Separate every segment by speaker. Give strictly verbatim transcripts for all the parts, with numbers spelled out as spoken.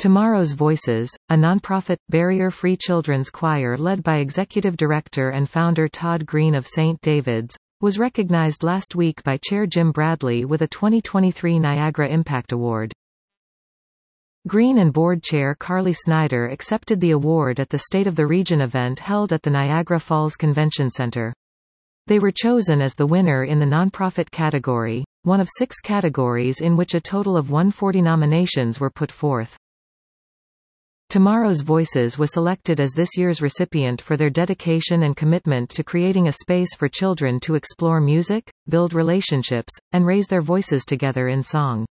Speaker 1: Tomorrow's Voices, a nonprofit, barrier-free children's choir led by Executive Director and founder Todd Green of Saint David's, was recognized last week by Chair Jim Bradley with a twenty twenty-three Niagara Impact Award. Green and Board Chair Carly Snyder accepted the award at the State of the Region event held at the Niagara Falls Convention Center. They were chosen as the winner in the nonprofit category, one of six categories in which a total of one hundred forty nominations were put forth. Tomorrow's Voices was selected as this year's recipient for their dedication and commitment to creating a space for children to explore music, build relationships, and raise their voices together in song.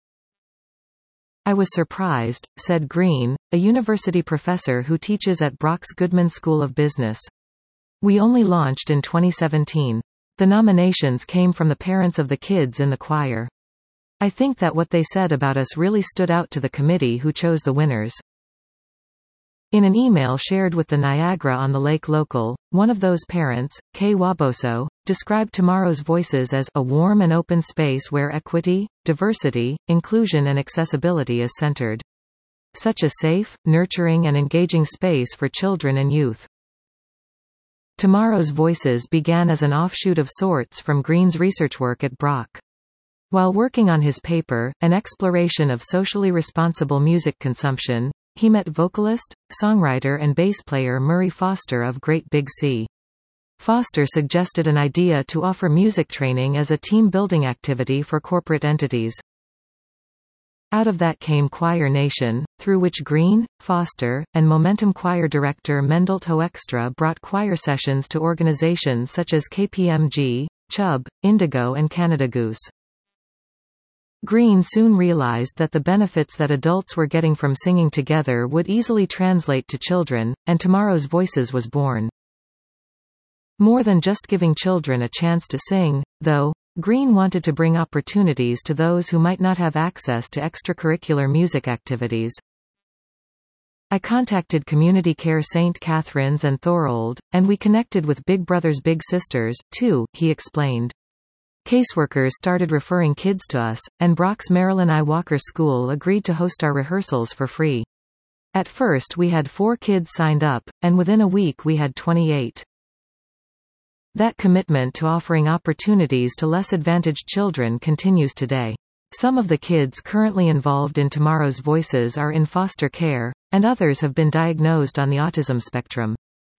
Speaker 1: "I was surprised," said Green, a university professor who teaches at Brock's Goodman School of Business. "We only launched in twenty seventeen. The nominations came from the parents of the kids in the choir. I think that what they said about us really stood out to the committee who chose the winners." In an email shared with the Niagara on the Lake Local, one of those parents, Kay Waboso, described Tomorrow's Voices as a warm and open space where equity, diversity, inclusion and accessibility is centered. Such a safe, nurturing and engaging space for children and youth. Tomorrow's Voices began as an offshoot of sorts from Green's research work at Brock. While working on his paper, An Exploration of Socially Responsible Music Consumption, he met vocalist, songwriter and bass player Murray Foster of Great Big Sea. Foster suggested an idea to offer music training as a team-building activity for corporate entities. Out of that came Choir Nation, through which Green, Foster, and Momentum Choir director Mendel Hoekstra brought choir sessions to organizations such as K P M G, Chubb, Indigo and Canada Goose. Green soon realized that the benefits that adults were getting from singing together would easily translate to children, and Tomorrow's Voices was born. More than just giving children a chance to sing, though, Green wanted to bring opportunities to those who might not have access to extracurricular music activities. "I contacted Community Care Saint Catharines and Thorold, and we connected with Big Brothers Big Sisters, too," he explained. "Caseworkers started referring kids to us, and Brock's Marilyn I. Walker School agreed to host our rehearsals for free. At first we had four kids signed up, and within a week we had twenty-eight. That commitment to offering opportunities to less advantaged children continues today. Some of the kids currently involved in Tomorrow's Voices are in foster care, and others have been diagnosed on the autism spectrum."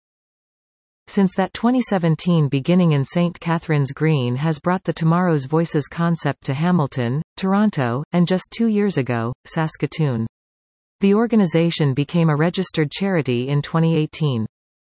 Speaker 1: Since that twenty seventeen beginning in Saint Catharines, Green has brought the Tomorrow's Voices concept to Hamilton, Toronto, and just two years ago, Saskatoon. The organization became a registered charity in twenty eighteen.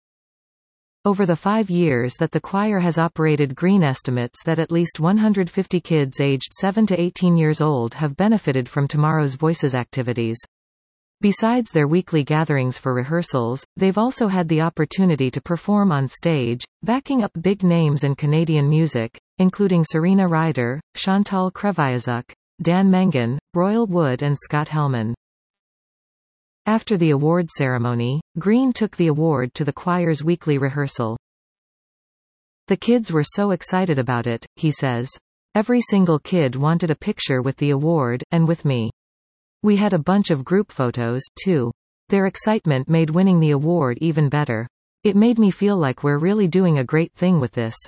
Speaker 1: Over the five years that the choir has operated, Green estimates that at least one hundred fifty kids aged seven to eighteen years old have benefited from Tomorrow's Voices activities. Besides their weekly gatherings for rehearsals, they've also had the opportunity to perform on stage, backing up big names in Canadian music, including Serena Ryder, Chantal Kreviazuk, Dan Mengen, Royal Wood and Scott Hellman. After the award ceremony, Green took the award to the choir's weekly rehearsal. "The kids were so excited about it," he says. "Every single kid wanted a picture with the award, and with me. We had a bunch of group photos, too. Their excitement made winning the award even better. It made me feel like we're really doing a great thing with this."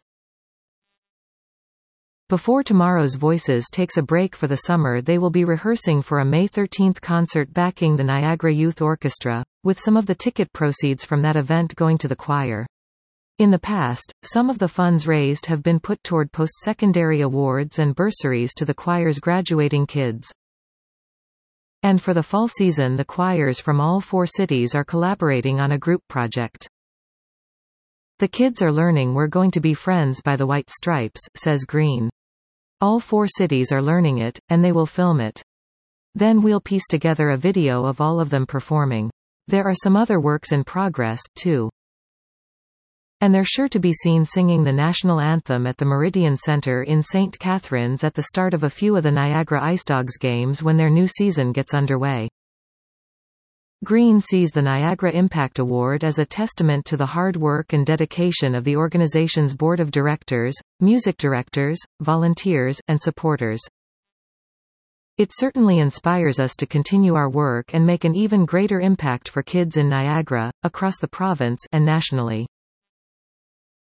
Speaker 1: Before Tomorrow's Voices takes a break for the summer, they will be rehearsing for a May thirteenth concert backing the Niagara Youth Orchestra, with some of the ticket proceeds from that event going to the choir. In the past, some of the funds raised have been put toward post-secondary awards and bursaries to the choir's graduating kids. And for the fall season, the choirs from all four cities are collaborating on a group project. "The kids are learning we're going to be friends by the White Stripes," says Green. "All four cities are learning it, and they will film it. Then we'll piece together a video of all of them performing. There are some other works in progress, too. And they're sure to be seen singing the national anthem at the Meridian Centre in Saint Catharines at the start of a few of the Niagara Icedogs games when their new season gets underway." Green sees the Niagara Impact Award as a testament to the hard work and dedication of the organization's board of directors, music directors, volunteers, and supporters. It certainly inspires us to continue our work and make an even greater impact for kids in Niagara, across the province, and nationally.